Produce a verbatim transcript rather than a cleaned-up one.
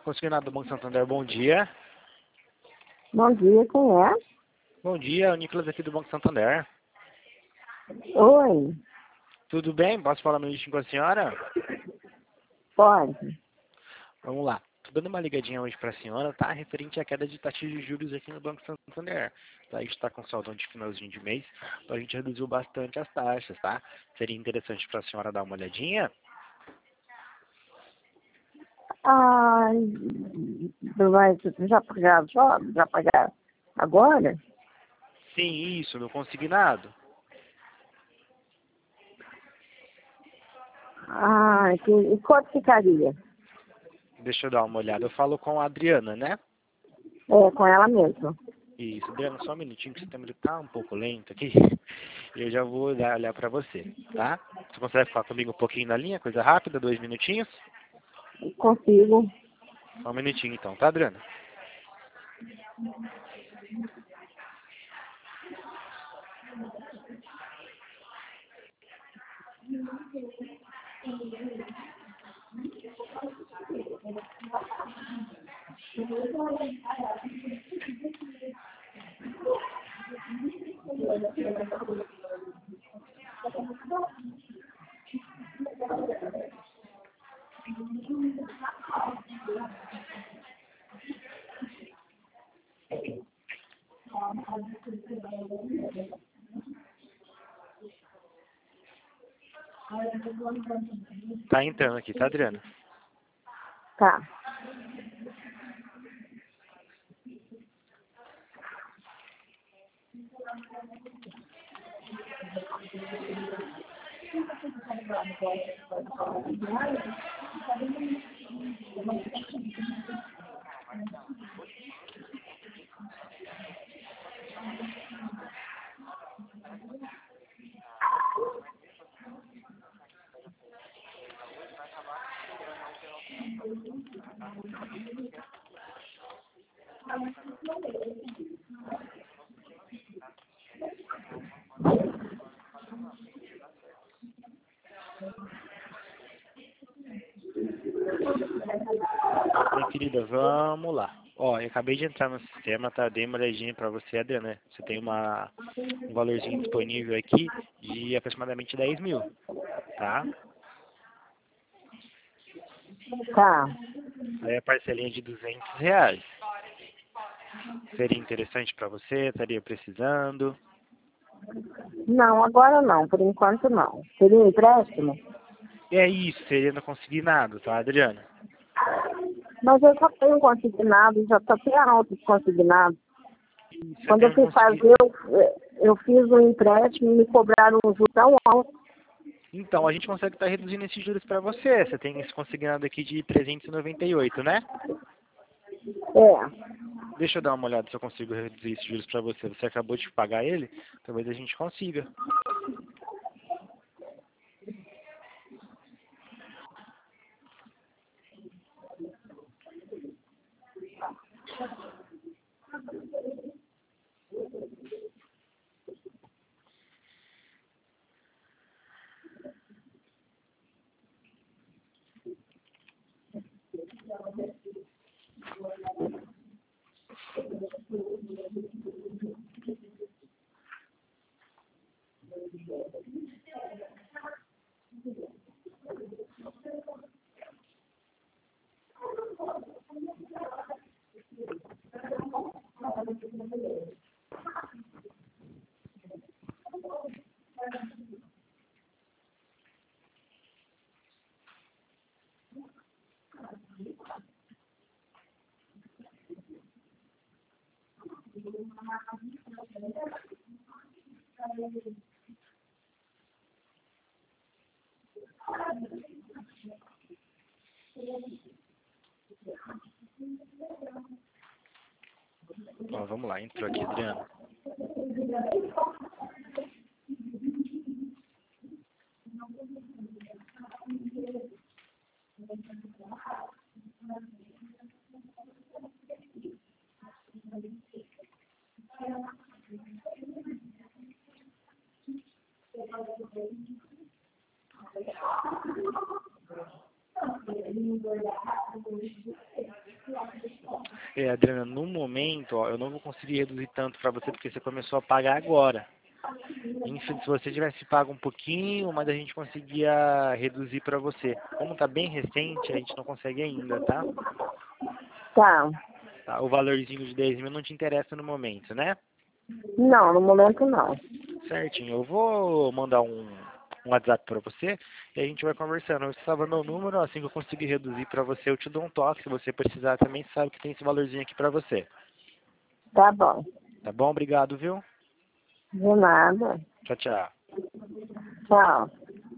Consignado do Banco Santander, bom dia. Bom dia, quem é? Bom dia, o Nicolas aqui do Banco Santander. Oi, Tudo bem? Posso falar um minutinho com a senhora? pode. Vamos lá. Tô dando uma ligadinha hoje para a senhora, tá? Referente à queda de taxa de juros aqui no Banco Santander. Tá? A gente está com saudão de finalzinho de mês, então a gente reduziu bastante as taxas, tá? Seria interessante para a senhora dar uma olhadinha? Ah, mas já pagaram, já, já pagaram agora? Sim, isso, no consignado. Ah, que, e quanto ficaria? Deixa eu dar uma olhada. Eu falo com a Adriana, né? É, com ela mesmo. Isso, Adriana, só um minutinho que o sistema está um pouco lento aqui. Eu já vou olhar, olhar para você, tá? Você consegue ficar comigo um pouquinho na linha? Coisa rápida, dois minutinhos? Consigo. Só um minutinho então, tá, Adriana? Tá entrando aqui, tá, Adriana? Tá. Minha querida, vamos lá. Ó, eu acabei de entrar no sistema, tá? Dei uma olhadinha pra você, Adriana. Você tem uma, um valorzinho disponível aqui de aproximadamente dez mil, tá? Tá. Aí a parcelinha de duzentos reais. Seria interessante pra você? Estaria precisando? Não, agora não, por enquanto não. Seria um empréstimo? É isso, seria no consignado, tá, Adriana? Mas eu só tenho consignado, já só tenho alto consignado. Você Quando tem eu um fui consign... fazer, eu, eu fiz um empréstimo e me cobraram um juro tão alto. Então, a gente consegue estar reduzindo esses juros pra você. Você tem esse consignado aqui de trezentos e noventa e oito, né? É. Deixa eu dar uma olhada se eu consigo reduzir esses juros pra você. Você acabou de pagar ele? Talvez a gente consiga. Ó, vamos lá, entrou aqui, Adriana. É, Adriana, no momento, ó, eu não vou conseguir reduzir tanto para você porque você começou a pagar agora. Enfim, se você tivesse pago um pouquinho, mas a gente conseguia reduzir para você. Como tá bem recente, a gente não consegue ainda, tá? Tá. Tá, o valorzinho de dez mil não te interessa no momento, né? Não, no momento não. Certinho. Eu vou mandar um, um WhatsApp para você e a gente vai conversando. Você salva meu número, assim que eu conseguir reduzir para você, eu te dou um toque. Se você precisar também, sabe que tem esse valorzinho aqui para você. Tá bom. Tá bom? Obrigado, viu? De nada. Tchau, tchau. Tchau.